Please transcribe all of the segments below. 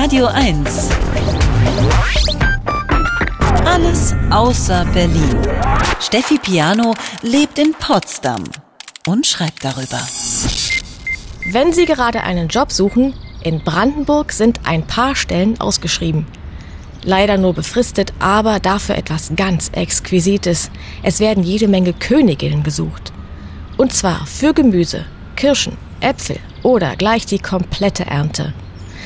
Radio 1. Alles außer Berlin. Steffi Piano lebt in Potsdam und schreibt darüber. Wenn Sie gerade einen Job suchen, in Brandenburg sind ein paar Stellen ausgeschrieben. Leider nur befristet, aber dafür etwas ganz Exquisites. Es werden jede Menge Königinnen gesucht. Und zwar für Gemüse, Kirschen, Äpfel oder gleich die komplette Ernte.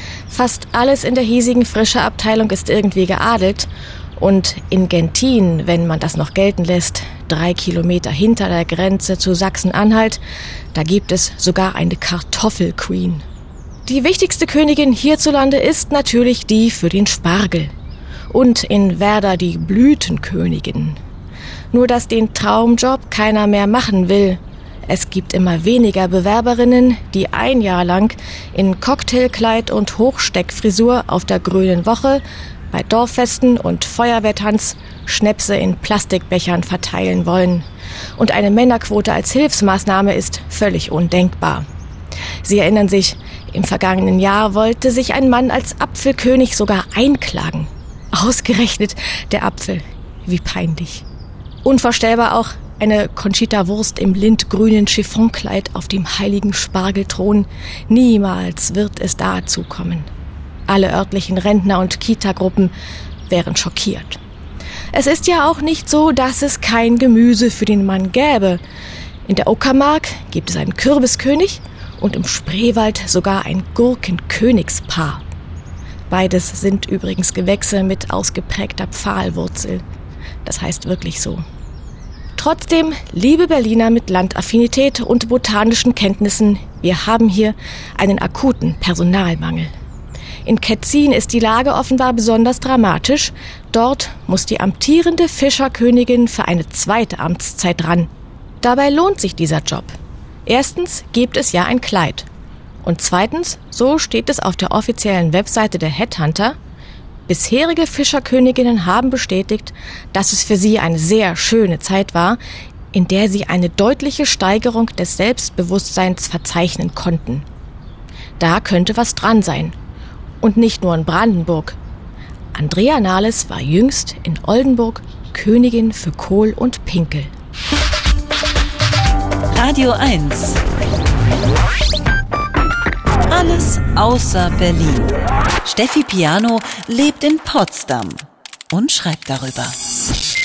Fast alles in der hiesigen Frische-Abteilung ist irgendwie geadelt. Und in Gentin, wenn man das noch gelten lässt, 3 Kilometer hinter der Grenze zu Sachsen-Anhalt, da gibt es sogar eine Kartoffelqueen. Die wichtigste Königin hierzulande ist natürlich die für den Spargel. Und in Werder die Blütenkönigin. Nur dass den Traumjob keiner mehr machen will. Es gibt immer weniger Bewerberinnen, die ein Jahr lang in Cocktailkleid und Hochsteckfrisur auf der Grünen Woche bei Dorffesten und Feuerwehrtanz Schnäpse in Plastikbechern verteilen wollen. Und eine Männerquote als Hilfsmaßnahme ist völlig undenkbar. Sie erinnern sich, im vergangenen Jahr wollte sich ein Mann als Apfelkönig sogar einklagen. Ausgerechnet der Apfel. Wie peinlich. Unvorstellbar auch eine Conchita Wurst im lindgrünen Chiffonkleid auf dem heiligen Spargelthron. Niemals wird es dazu kommen. Alle örtlichen Rentner und Kita-Gruppen wären schockiert. Es ist ja auch nicht so, dass es kein Gemüse für den Mann gäbe. In der Uckermark gibt es einen Kürbiskönig und im Spreewald sogar ein Gurkenkönigspaar. Beides sind übrigens Gewächse mit ausgeprägter Pfahlwurzel. Das heißt wirklich so. Trotzdem, liebe Berliner mit Landaffinität und botanischen Kenntnissen, wir haben hier einen akuten Personalmangel. In Ketzin ist die Lage offenbar besonders dramatisch. Dort muss die amtierende Fischerkönigin für eine zweite Amtszeit ran. Dabei lohnt sich dieser Job. Erstens gibt es ja ein Kleid. Und zweitens, so steht es auf der offiziellen Webseite der Headhunter, bisherige Fischerköniginnen haben bestätigt, dass es für sie eine sehr schöne Zeit war, in der sie eine deutliche Steigerung des Selbstbewusstseins verzeichnen konnten. Da könnte was dran sein. Und nicht nur in Brandenburg. Andrea Nahles war jüngst in Oldenburg Königin für Kohl und Pinkel. Radio 1. Alles außer Berlin. Steffi Piano lebt in Potsdam und schreibt darüber.